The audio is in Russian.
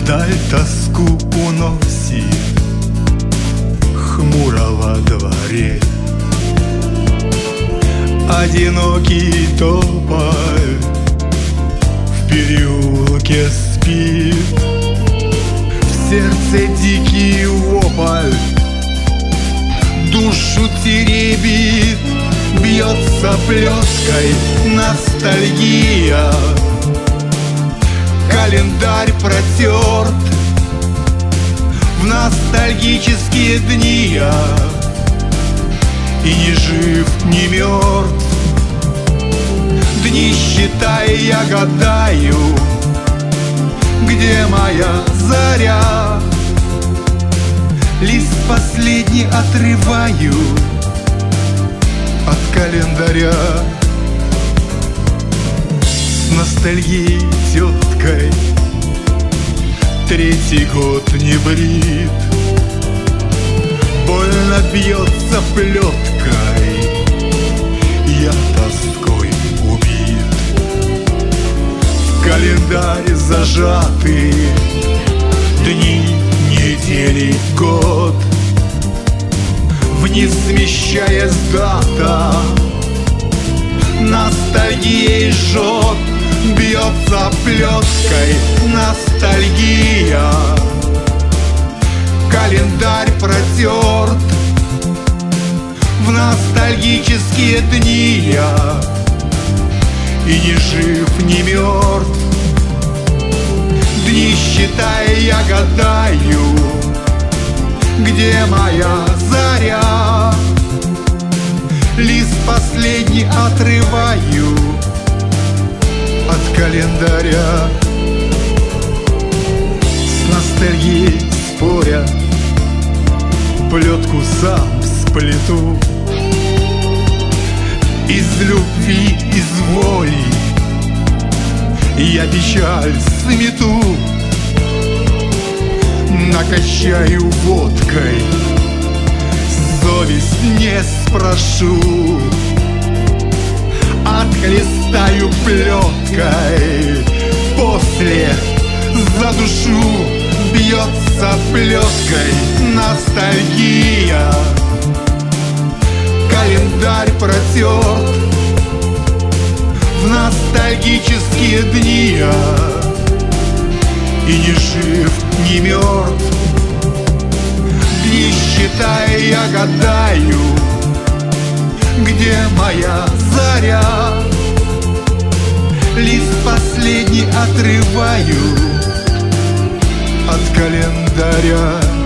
Вдаль тоску уносит хмуро во дворе. Одинокий тополь в переулке спит, в сердце дикий вопль душу теребит. Бьется плеткой ностальгия, календарь протерт в ностальгические дни. И ни жив, ни мертв, дни считая я гадаю, где моя заря. Лист последний отрываю от календаря. С ностальгией теткой третий год не брит, больно бьется плеткой, я тоской убит. В календарь зажаты дни, недели, год, вниз смещаясь дата, ностальгией жжет. Бьется плеткой ностальгия, календарь протерт в ностальгические дни. И ни жив, ни мертв, дни считая я гадаю, где моя заря. Лист последний отрываю от календаря. С ностальгией споря плетку сам сплету, из любви, из воли я печаль смету. Накачаю водкой, совесть не спрошу, отхлестаю плеткой, после задушу. Бьется плеткой ностальгия, календарь протерт в ностальгические дни. И ни жив, ни мертв, дни считая я гадаю, где моя заря. Лист последний отрываю от календаря.